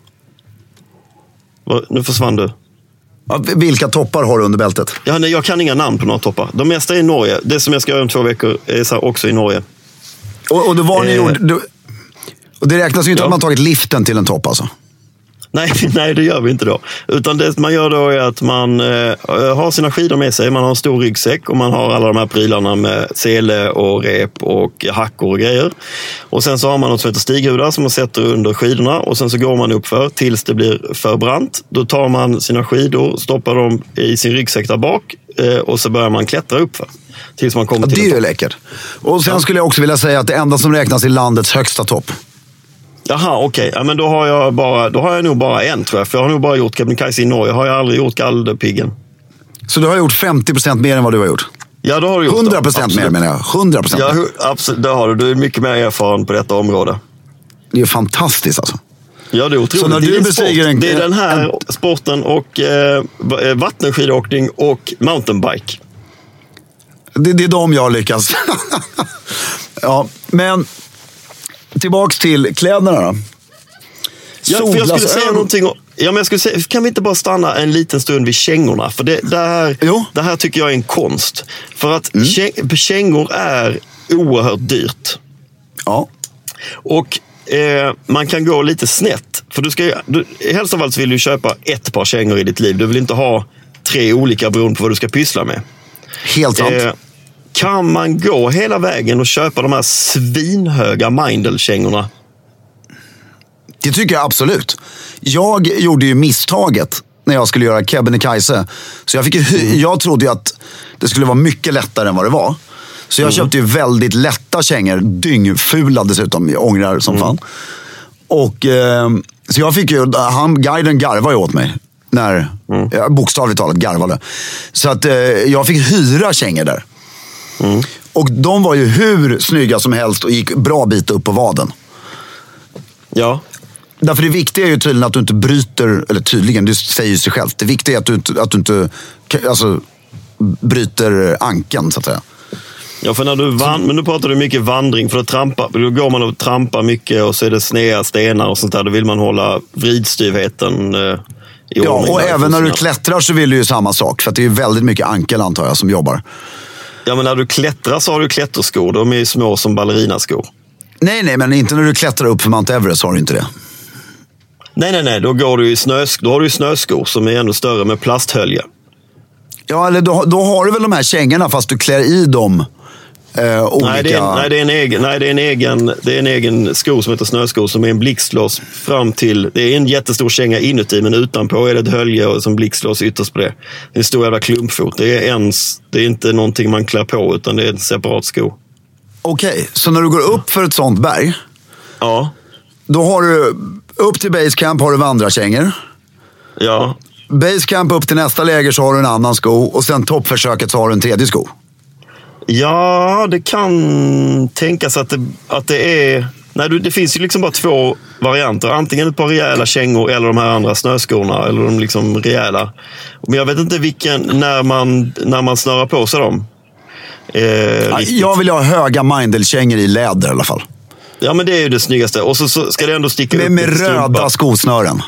Va? Nu försvann du. Ja, vilka toppar har du under bältet? Ja, nej, jag kan inga namn på några toppar. De mesta är i Norge. Det som jag ska göra om två veckor är så också i Norge. Och, och, det, var ni eh... gjorde, du... och det räknas ju inte ja. att man tagit liften till en topp alltså? Nej, nej, det gör vi inte då. Utan det man gör då är att man eh, har sina skidor med sig. Man har en stor ryggsäck och man har alla de här prylarna med sele och rep och hackor och grejer. Och sen så har man något som heter stighudar som man sätter under skidorna. Och sen så går man upp för tills det blir för brant. Då tar man sina skidor, stoppar dem i sin ryggsäck där bak eh, och så börjar man klättra upp för. Tills man kommer ja, till det är ju läckert. Och sen ja. skulle jag också vilja säga att det enda som räknas är landets högsta topp. Jaha, okej. Okay. Ja, men då har jag bara, då har jag nog bara en, tror jag. För jag har nog bara gjort Kebnekaise i Norge. Har jag aldrig gjort Galdhøpiggen. Så du har gjort femtio procent mer än vad du har gjort? Ja, det har du gjort. hundra procent mer menar jag. hundra procent ja, absolut. Det har du. Du är mycket mer erfaren på detta område. Det är fantastiskt alltså. Ja, det är otroligt. Så när det, du är sport. en... det är den här en... sporten och eh, vattenskidåkning och mountainbike. Det, det är de jag lyckas. Ja, men... Tillbaks till kläderna då. Ja, för jag skulle säga någonting om, ja, men jag skulle säga, kan vi inte bara stanna en liten stund vid kängorna? För det, det, här, det här tycker jag är en konst. För att mm. käng, kängor är oerhört dyrt. Ja. Och eh, man kan gå lite snett. För du ska, du, helst av allt vill du köpa ett par kängor i ditt liv. Du vill inte ha tre olika beroende på vad du ska pyssla med. Helt sant. Eh, Kan man gå hela vägen och köpa de här svinhöga Mindel-kängorna? Det tycker jag absolut. Jag gjorde ju misstaget när jag skulle göra Kebnekaise. Så jag, fick ju, mm. jag trodde ju att det skulle vara mycket lättare än vad det var. Så jag mm. köpte ju väldigt lätta kängor. Dyngfula dessutom. Jag ångrar som mm. fan. Och, eh, så jag fick ju, han, guiden garvade ju åt mig. När mm. jag bokstavligt talat garvade. Så att eh, jag fick hyra kängor där. Mm. Och de var ju hur snygga som helst och gick bra bit upp på vaden. Ja. Därför det viktiga är ju tydligen att du inte bryter, eller tydligen, det säger ju sig själv. Det viktiga är att du inte, att du inte alltså, bryter ankeln så att säga. Ja, för när du van, men nu pratar du mycket vandring, för då, trampar, då går man och trampar mycket och så är det sneda stenar och sånt där. Då vill man hålla vridstyvheten eh, i ja, ordning. Ja, och även när du klättrar så vill du ju samma sak. För att det är väldigt mycket ankel antar jag som jobbar. Ja, men när du klättrar så har du klätterskor. De är ju små som ballerinaskor. Nej, nej, men inte när du klättrar upp för Mount Everest har du inte det. Nej, nej, nej. Då, går du i snö, då har du ju snöskor som är ännu större med plasthölje. Ja, eller då, då har du väl de här kängorna fast du klär i dem eh, olika... Nej, det är, nej, det är en egen, nej, det är en egen, det är en egen sko som heter snösko som är en blixtlås fram till... Det är en jättestor känga inuti, men utanpå är det ett hölje och som blixtlås ytterst på det. Det är en stor jävla klumpfot. Det är, ens, det är inte någonting man klär på, utan det är en separat sko. Okej, okay, så när du går upp för ett sånt berg, ja. Då har du upp till basecamp har du vandrarkängor. Ja. Basecamp upp till nästa läger så har du en annan sko och sen toppförsöket så har du en tredje sko. Ja, det kan tänkas att det, att det är... Nej, det finns ju liksom bara två varianter. Antingen ett par rejäla kängor eller de här andra snöskorna. Eller de liksom rejäla. Men jag vet inte vilken, när man, när man snörar på sig dem. Eh, ja, jag vill ha höga Mindel-kängor i läder i alla fall. Ja, men det är ju det snyggaste. Och så, så ska det ändå sticka med, upp med röda strumpa. skosnören.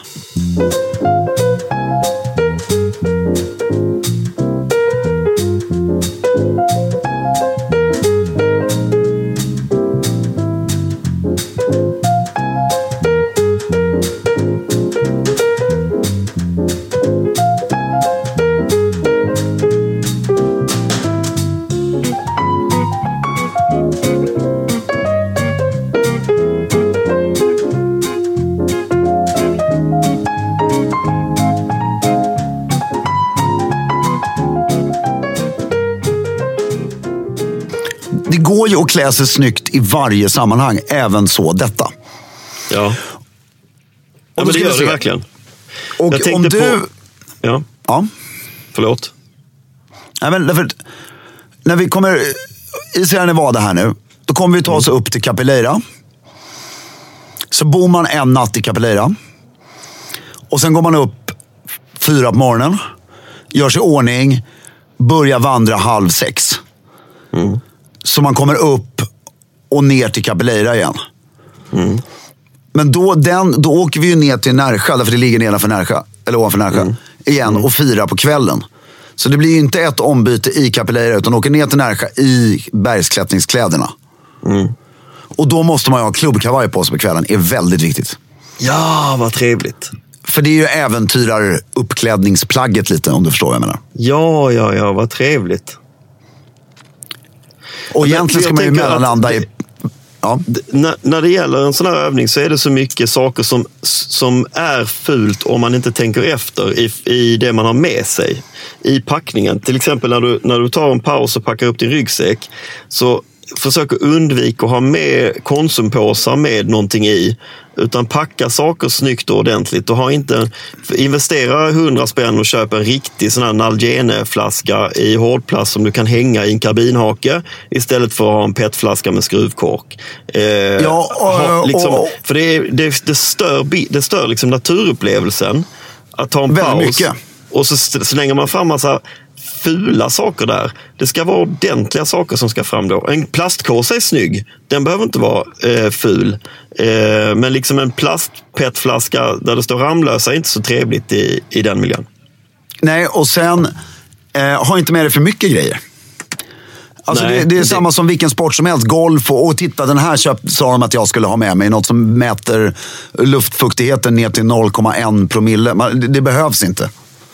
Det går ju att klä sig snyggt i varje sammanhang, även så detta. Ja, ja men det gör det verkligen. Och jag om du... på... Ja. Ja. Förlåt. Nej, men därför, när vi kommer i Sierra Nevada här nu, då kommer vi ta oss upp till Capileira. Så bor man en natt i Capileira. Och sen går man upp fyra på morgonen, gör sig i ordning, börjar vandra halv sex. Mm. Så man kommer upp och ner till Capileira igen. Mm. Men då, den, då åker vi ju ner till Närsjö, därför det ligger nedanför Närsjö, eller ovanför Närsjö, mm. igen mm. och firar på kvällen. Så det blir ju inte ett ombyte i Capileira, utan åker ner till Närsjö i bergsklättringskläderna. Mm. Och då måste man ju ha klubbkavaj på sig på kvällen, är väldigt viktigt. Ja, vad trevligt. För det är ju äventyrar uppklädningsplagget lite, om du förstår vad jag menar. Ja, ja, ja, vad trevligt. Och men, egentligen ska man ju mellanlanda i... Ja. När, när det gäller en sån här övning så är det så mycket saker som, som är fult om man inte tänker efter i, i det man har med sig i packningen. Till exempel när du, när du tar en paus och packar upp din ryggsäck, så försök undvika att ha med konsumpåsar med någonting i, utan packa saker snyggt och ordentligt och ha inte, investera hundra spänn och köpa en riktig sån här Nalgene-flaska i hårdplast som du kan hänga i en kabinhake istället för att ha en petflaska med skruvkork. Eh, ja, och, ha, liksom, och, för det, är, det, det stör, det stör liksom naturupplevelsen att ta en väldigt paus mycket. Och så slänger man fram massa fula saker där. Det ska vara ordentliga saker som ska fram då. En plastkåsa är snygg. Den behöver inte vara eh, ful. Eh, men liksom en plastpetflaska där det står Ramlösa är inte så trevligt i, i den miljön. Nej, och sen eh, ha inte med dig för mycket grejer. Alltså Nej, det, det är det... samma som vilken sport som helst. Golf och, och titta, den här köpt, sa de att jag skulle ha med mig. Något som mäter luftfuktigheten ner till noll komma en promille. Det, det behövs inte.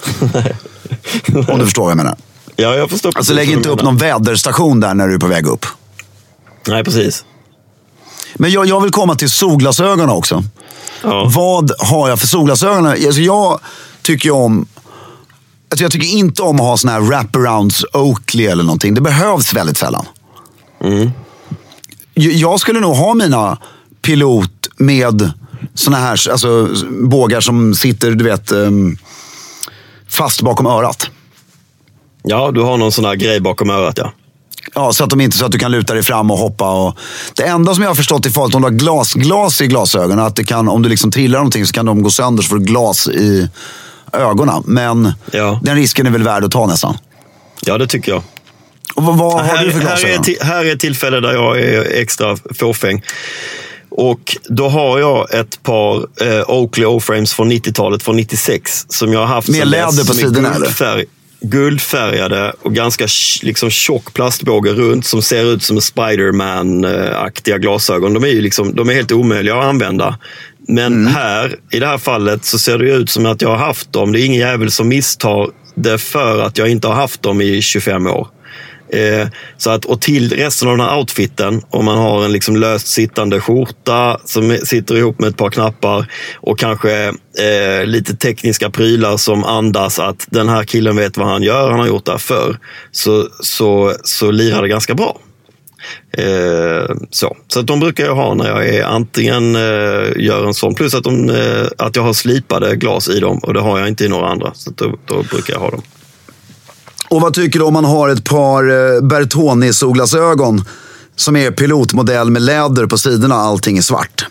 Om du förstår vad jag menar. Ja, jag förstår. Alltså lägg inte upp någon väderstation där när du är på väg upp. Nej, precis. Men jag, jag vill komma till solglasögonen också. Ja. Vad har jag för solglasögon? Alltså jag tycker om... Alltså jag tycker inte om att ha såna här wraparounds Oakley eller någonting. Det behövs väldigt sällan. Mm. Jag skulle nog ha mina pilot med såna här alltså, bågar som sitter, du vet... Um, fast bakom örat. Ja, du har någon sån här grej bakom örat, ja. Ja, så att de inte så att du kan luta dig fram och hoppa. Och... Det enda som jag har förstått är farligt om du har glas, glas i glasögonen, att det kan, om du liksom trillar någonting så kan de gå sönder så får du glas i ögonen. Men ja. Den risken är väl värd att ta nästan. Ja, det tycker jag. Och vad, vad här, har du för glasögon? Här är, t- här är ett tillfälle där jag är extra fåfäng. Och då har jag ett par eh, Oakley O-frames från nittiotalet, från nittiosex, som jag har haft med läder på sidorna guldfärg, guldfärgade och ganska liksom tjock plastbåge runt som ser ut som Spider-Man-aktiga glasögon. De är ju liksom, de är helt omöjliga att använda. Men mm. här, i det här fallet, så ser det ut som att jag har haft dem. Det är ingen jävel som misstar det för att jag inte har haft dem i tjugofem år. Eh, så att, och till resten av den här outfiten, om man har en liksom löst sittande skjorta som sitter ihop med ett par knappar och kanske eh, lite tekniska prylar som andas att den här killen vet vad han gör, han har gjort det här förr, så, så, så lirar det ganska bra. Eh, så så att de brukar jag ha när jag är antingen eh, gör en sån, plus att, de, eh, att jag har slipade glas i dem, och det har jag inte i några andra, så att då, då brukar jag ha dem. Och vad tycker du om man har ett par eh, Bertoni solglasögon som är pilotmodell med läder på sidorna, allting är svart?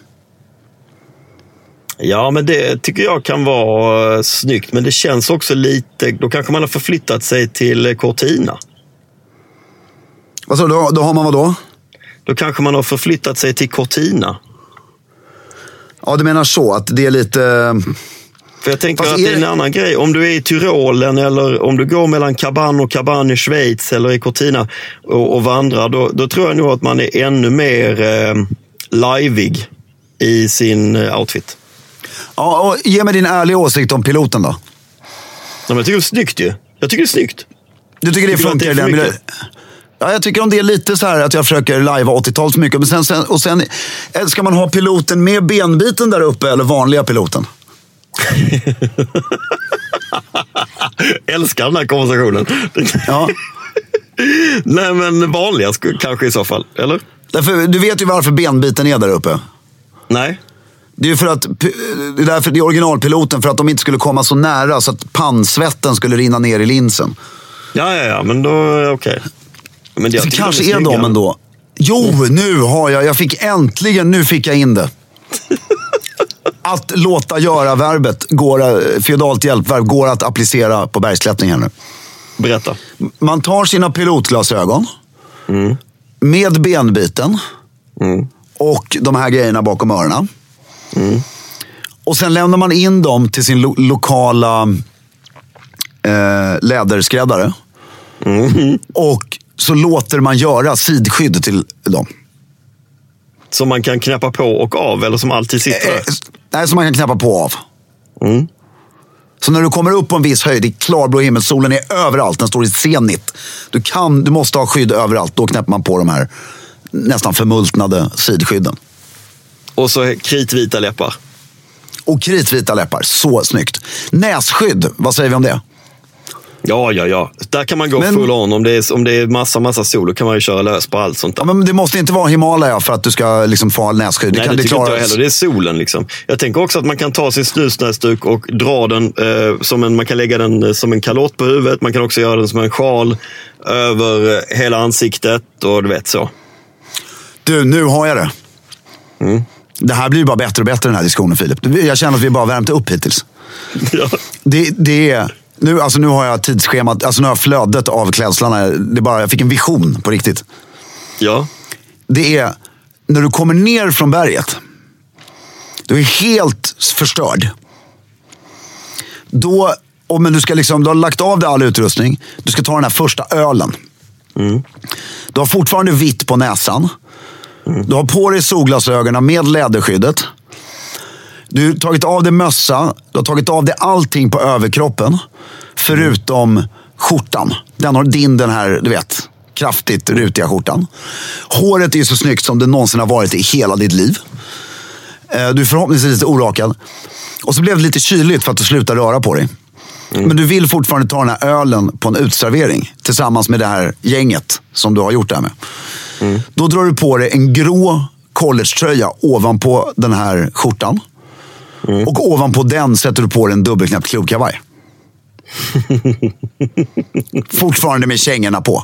Ja, men det tycker jag kan vara snyggt, men det känns också lite, då kanske man har förflyttat sig till Cortina. Vad så, då, då har man vad då? Då kanske man har förflyttat sig till Cortina. Ja, du menar så, att det är lite... För jag tänker Fast att det är en det... annan grej. Om du är i Tyrolen eller om du går mellan Caban och Caban i Schweiz eller i Cortina och, och vandrar, då, då tror jag nog att man är ännu mer eh, liveig i sin eh, outfit. Ja, och ge mig din ärliga åsikt om piloten då. Ja, men jag tycker det är snyggt ju. Jag tycker det är snyggt. Du tycker det tycker funkar det är för i den mycket? Ja, jag tycker om det är lite så här att jag försöker lajva åttio-tal för mycket. Men sen, sen, och sen, ska man ha piloten med benbiten där uppe eller vanliga piloten? Älskar den här konversationen. Ja. Nej, men vanliga kanske i så fall, eller? Därför, du vet ju varför benbiten är där uppe. Nej. Det är ju för att det är därför det är originalpiloten, för att de inte skulle komma så nära så att pannsvetten skulle rinna ner i linsen. Ja, ja, ja, men då är det okej. Men det så kanske är de ändå. Jo, nu har jag, jag fick äntligen, nu fick jag in det. Att låta göra verbet, går, feodalt hjälpverb, går att applicera på bergsklättring här nu. Berätta. Man tar sina pilotglasögon mm. med benbiten mm. och de här grejerna bakom öronen. Mm. Och sen lämnar man in dem till sin lo- lokala eh, läderskräddare. Mm. Och så låter man göra sidskydd till dem. Som man kan knäppa på och av, eller som alltid sitter där? Eh, nej, som man kan knäppa på och av. Mm. Så när du kommer upp på en viss höjd, det är klarblå himmel, solen är överallt, den står i zenit. Du, kan, du måste ha skydd överallt, då knäpper man på de här nästan förmultnade sidskydden. Och så kritvita läppar. Och kritvita läppar, så snyggt. Nässkydd, vad säger vi om det? Ja, ja, ja. Där kan man gå men, full on. Om det är, om det är massa, massa sol, då kan man ju köra lös på allt sånt där. Ja, men det måste inte vara Himalaya för att du ska liksom få nässkydd. Nej, det, kan, det tycker inte jag heller. Det är solen liksom. Jag tänker också att man kan ta sin snusnäsduk och dra den eh, som en, man kan lägga den som en kalott på huvudet. Man kan också göra den som en sjal över hela ansiktet och du vet så. Du, nu har jag det. Mm. Det här blir bara bättre och bättre, den här diskussionen, Filip. Jag känner att vi bara värmt upp hittills. Ja. Det, det är... Nu, alltså nu har jag tidsschemat, alltså nu har jag flödet av klädslarna. Det är bara, jag fick en vision på riktigt. Ja. Det är, när du kommer ner från berget, du är helt förstörd. Då, och men du ska liksom, du har lagt av dig all utrustning. Du ska ta den här första ölen. Mm. Du har fortfarande vitt på näsan. Mm. Du har på dig solglasögonen med läderskyddet. Du har tagit av dig mössa, du har tagit av dig allting på överkroppen. Förutom skjortan. Den har din, den här, du vet, kraftigt rutiga skjortan. Håret är ju så snyggt som det någonsin har varit i hela ditt liv. Du är förhoppningsvis lite orakad. Och så blev det lite kyligt för att du slutar röra på dig. Mm. Men du vill fortfarande ta den här ölen på en utservering tillsammans med det här gänget som du har gjort det här med. Mm. Då drar du på dig en grå collegetröja ovanpå den här skjortan. Mm. Och ovanpå den sätter du på dig en dubbelknäppt klubbkavaj. Fortfarande med kängorna på.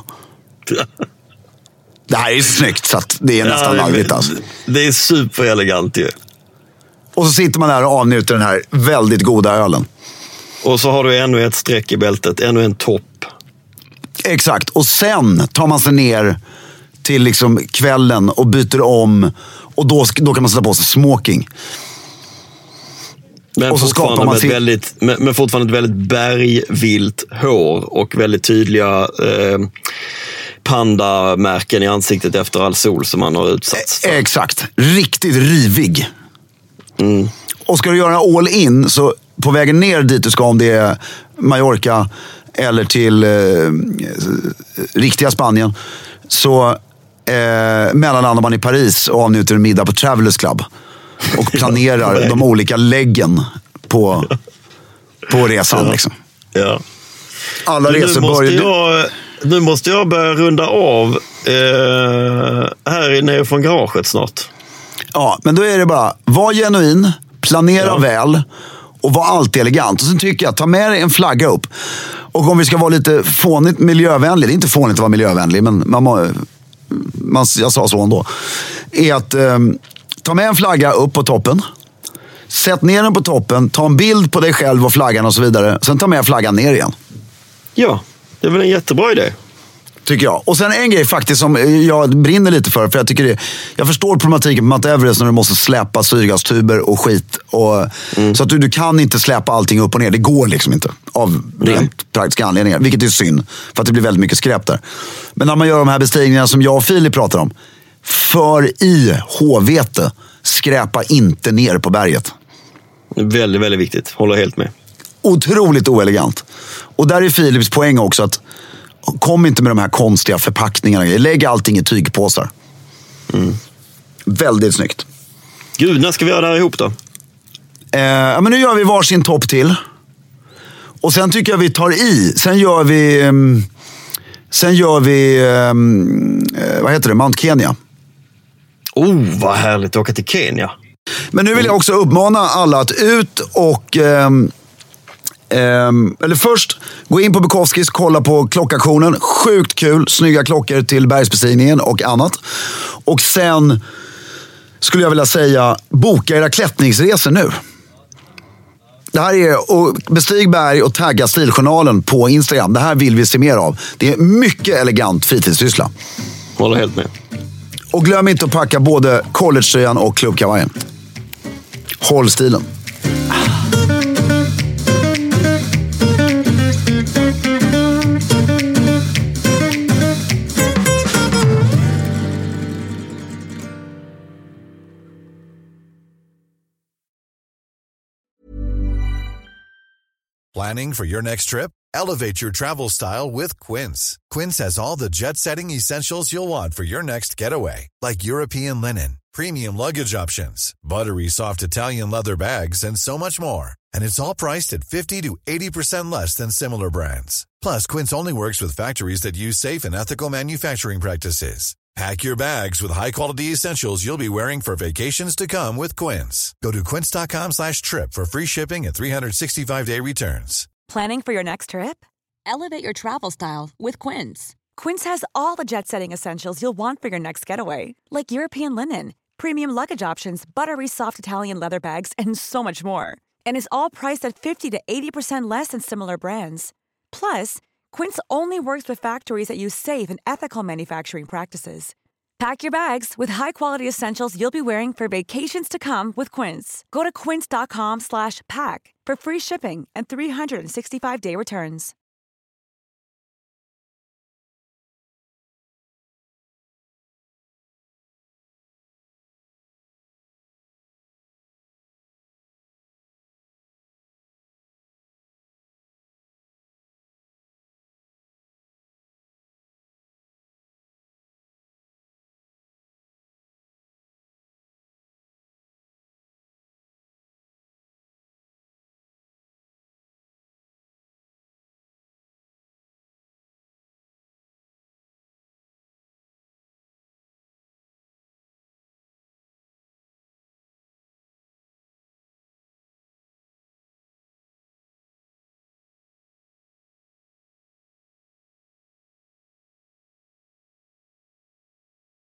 Det här är snyggt så att det är nästan ja, larvigt alltså. Det är superelegant ju. Och så sitter man där och avnjuter den här väldigt goda ölen. Och så har du ännu ett streck i bältet, ännu en topp. Exakt, och sen tar man sig ner till liksom kvällen och byter om. Och då, då kan man sätta på sig smoking. Men, och så fortfarande man med, sin... väldigt, med, med fortfarande ett väldigt bergvilt hår och väldigt tydliga eh, pandamärken i ansiktet efter all sol som man har utsatts för. Exakt, riktigt rivig. Mm. Och ska du göra all in så på vägen ner dit du ska, om det är Mallorca eller till eh, riktiga Spanien, så eh, mellanlandar man i Paris och avnjuter en middag på Travelers Club och planerar de olika läggen på, på resan. Ja. Liksom. Ja. Alla nu, resor måste börjar... jag, nu måste jag börja runda av eh, här nere från garaget snart. Ja, men då är det bara, var genuin, planera Ja. väl och var alltid elegant. Och sen tycker jag, ta med dig en flagga upp. Och om vi ska vara lite fånigt miljövänlig, det är inte fånigt att vara miljövänlig, men man, må, man jag sa så ändå, är att eh, ta med en flagga upp på toppen. Sätt ner den på toppen, ta en bild på dig själv och flaggan och så vidare. Sen ta med flaggan ner igen. Ja, det är väl en jättebra idé. Tycker jag. Och sen en grej faktiskt som jag brinner lite för. För jag tycker det, jag förstår problematiken på Mount Everest när du måste släpa syrgastuber och skit. Och, mm. Så att du, du kan inte släpa allting upp och ner. Det går liksom inte. Av rent mm. praktiska anledningar. Vilket är synd. För att det blir väldigt mycket skräp där. Men när man gör de här bestigningarna som jag och Filip pratar om. För i håvete. Skräpa inte ner på berget. Väldigt, väldigt viktigt. Håller helt med. Otroligt oelegant. Och där är Filips poäng också att kom inte med de här konstiga förpackningarna. Lägg allting i tygpåsar. Mm. Väldigt snyggt. Gud, när ska vi göra det här ihop då? Eh, ja, men nu gör vi varsin topp till. Och sen tycker jag vi tar i. Sen gör vi... Um, sen gör vi... Um, vad heter det? Mount Kenya. Oh, vad härligt att åka till Kenya. Men nu vill jag också uppmana alla att ut och... Um, Um, eller först, gå in på Bukowskis, kolla på klockaktionen. Sjukt kul, snygga klockor till bergsbestigningen och annat. Och sen skulle jag vilja säga, boka era klättringsresor nu. Det här är, och bestig berg och tagga Stiljournalen på Instagram. Det här vill vi se mer av. Det är mycket elegant fritidssyssla. Håller helt med. Och glöm inte att packa både collegetröjan och klubbkavajen. Håll stilen. Planning for your next trip? Elevate your travel style with Quince. Quince has all the jet-setting essentials you'll want for your next getaway, like European linen, premium luggage options, buttery soft Italian leather bags, and so much more. And it's all priced at fifty to eighty percent less than similar brands. Plus, Quince only works with factories that use safe and ethical manufacturing practices. Pack your bags with high-quality essentials you'll be wearing for vacations to come with Quince. Go to quince.com slash trip for free shipping and three sixty-five day returns. Planning for your next trip? Elevate your travel style with Quince. Quince has all the jet-setting essentials you'll want for your next getaway, like European linen, premium luggage options, buttery soft Italian leather bags, and so much more. And is all priced at fifty to eighty percent less than similar brands. Plus, Quince only works with factories that use safe and ethical manufacturing practices. Pack your bags with high-quality essentials you'll be wearing for vacations to come with Quince. Go to quince.com slash pack for free shipping and three sixty-five day returns.